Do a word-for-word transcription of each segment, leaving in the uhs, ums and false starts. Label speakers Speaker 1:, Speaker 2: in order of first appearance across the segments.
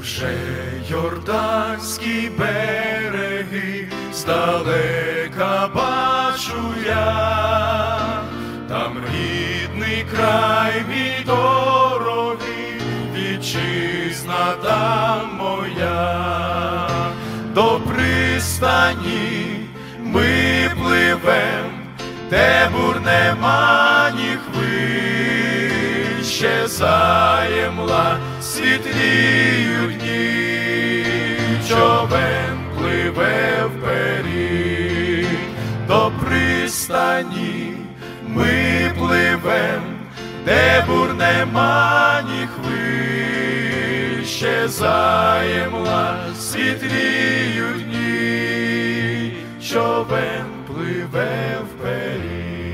Speaker 1: Уже йорданські береги здалека бачу я, там рідний край мій дорогий, вітчизна там моя. До пристані ми пливем, де бур нема ні хвиль, щезає мла, світліють дні, човен пливе вперед. До пристані ми пливем, де бур нема ні хвиль, щезає мла, світліють дні, човен пливе вперед.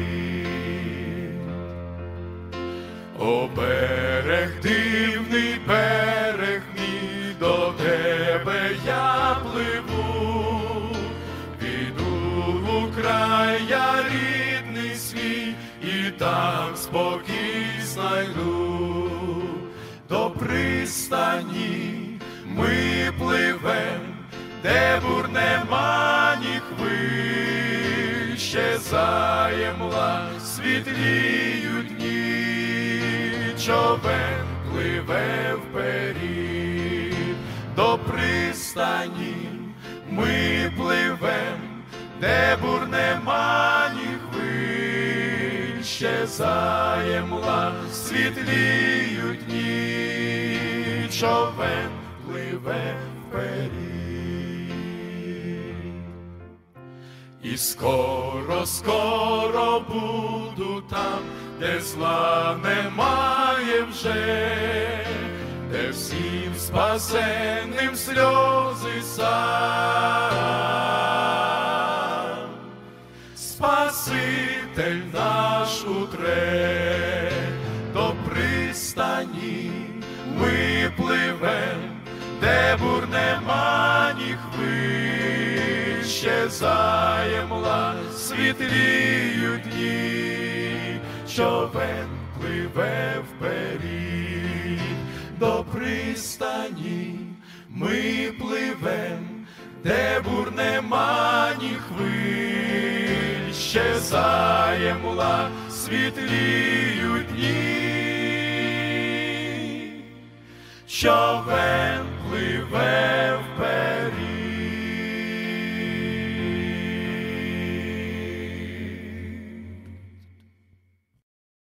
Speaker 1: О, берег, дивний берег мій, до тебе я пливу, піду у край я рідний свій, і там спокій знайду. До пристані ми пливем, де бур нема ні хвиль, щезає мла, світліють дні, човен пливе вперед. До пристані ми пливем, де бур нема ні хвиль, щезає мла, світліють дні, човен пливе вперед. І скоро, скоро буду там, де зла немає вже, де всім спасенним сльози сам. Спаситель наш утре, до пристані ми пливем, де бур нема ні хвиль, щезає мла, світліють дні, човен пливе вперед. До пристані ми пливем, де бур нема ні хвиль, щезає мла, світліють дні, човен пливе